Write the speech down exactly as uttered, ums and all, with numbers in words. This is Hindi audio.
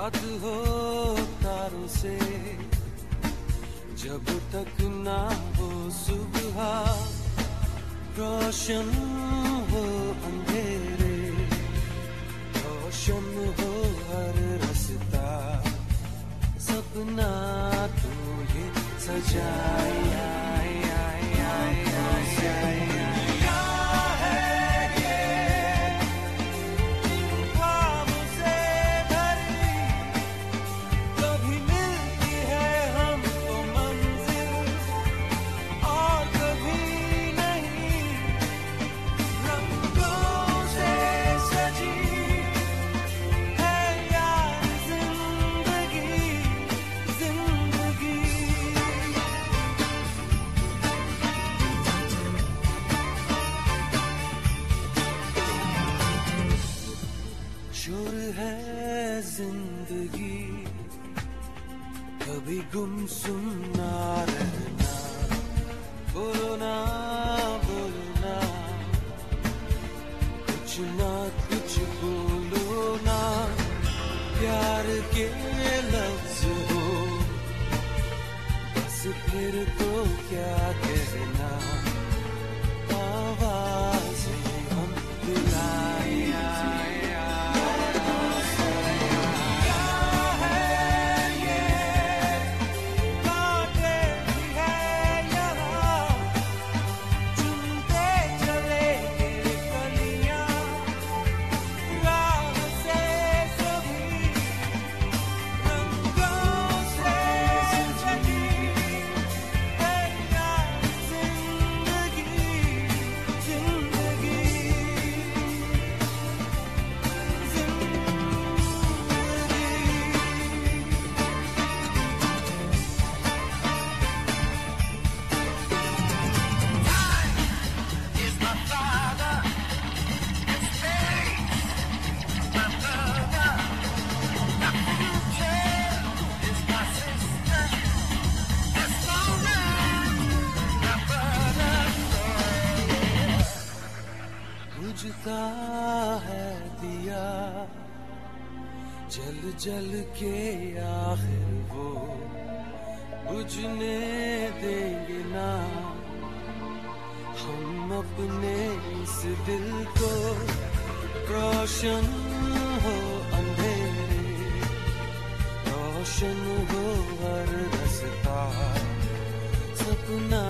बात हो तारों से, जब तक ना हो सुबह, रोशन हो अंधेरे, रोशन हो हर रास्ता, सपना तू ये सजाया। शोर है जिंदगी, कभी गुमसुम ना रहना, बोलो ना बोलो ना, कुछ ना कुछ बोलो ना, प्यार के लफ्ज हो बस फिर तो क्या कहना, आवाज़ें हम बुलाए। बुझता है दिया जल जल के, आखिर वो बुझने देंगे ना हम अपने इस दिल को, रोशन हो अंधेरे, रोशन हो हर रास्ता, सपना